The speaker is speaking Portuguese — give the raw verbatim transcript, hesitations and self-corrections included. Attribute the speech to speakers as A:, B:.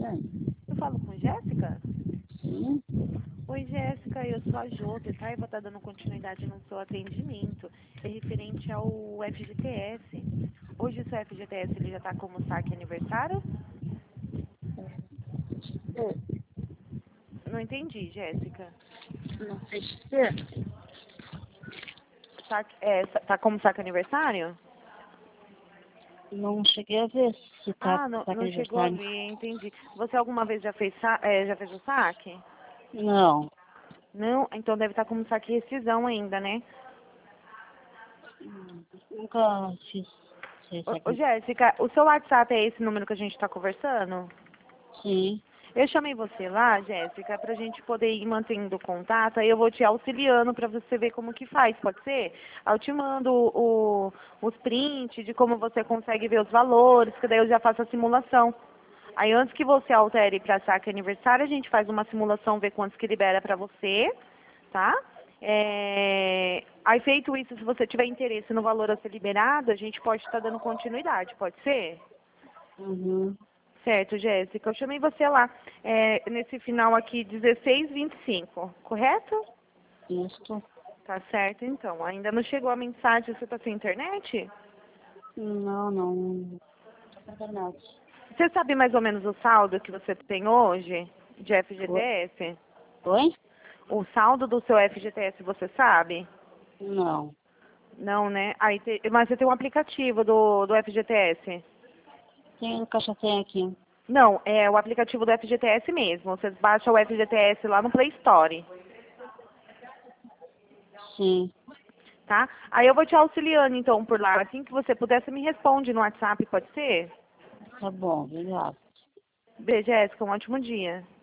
A: Sim.
B: Eu falo com Jéssica?
A: Sim.
B: Oi, Jéssica, eu sou a Jota, tá? Eu vou estar dando continuidade no seu atendimento. É referente ao F G T S. Hoje o seu F G T S ele já está como saque aniversário?
A: É,
B: Não entendi, Jéssica.
A: não sei se é.
B: Saque, é, tá como saque aniversário?
A: Não cheguei a ver se tá,
B: Ah, não,
A: tá com
B: não chegou a
A: aniversário.
B: ver, entendi. Você alguma vez já fez, sa- é, já fez o saque?
A: Não.
B: Não? Então deve estar como saque rescisão ainda, né?
A: Hum, Nunca fiz. Sei se é
B: Ô, ô,
A: que-
B: Jéssica, o seu WhatsApp é esse número que a gente está conversando?
A: Sim.
B: Eu chamei você lá, Jéssica, pra gente poder ir mantendo contato, aí eu vou te auxiliando pra você ver como que faz, pode ser? Aí eu te mando o, os prints de como você consegue ver os valores, que daí eu já faço a simulação. Aí antes que você altere pra saque aniversário, a gente faz uma simulação, ver quantos que libera pra você, tá? É, Aí feito isso, se você tiver interesse no valor a ser liberado, a gente pode estar dando continuidade, pode ser?
A: Uhum.
B: Certo, Jéssica. Eu chamei você lá é, nesse final aqui, dezesseis e vinte e cinco, correto?
A: Isso.
B: Tá certo, então. Ainda não chegou a mensagem, você tá sem internet?
A: Não, não. Não tá internet.
B: Você sabe mais ou menos o saldo que você tem hoje de
A: O-
B: F G T S?
A: Oi?
B: O saldo do seu F G T S você sabe?
A: Não.
B: Não, né? Aí te- Mas você tem um aplicativo do, do F G T S?
A: Tem o caixa tem aqui.
B: Não, é o aplicativo do F G T S mesmo. Você baixa o F G T S lá no Play Store.
A: Sim.
B: Tá? Aí eu vou te auxiliando então por lá. Assim que você puder, você me responde no WhatsApp, pode ser?
A: Tá bom, obrigado.
B: Beijo, Jéssica, um ótimo dia.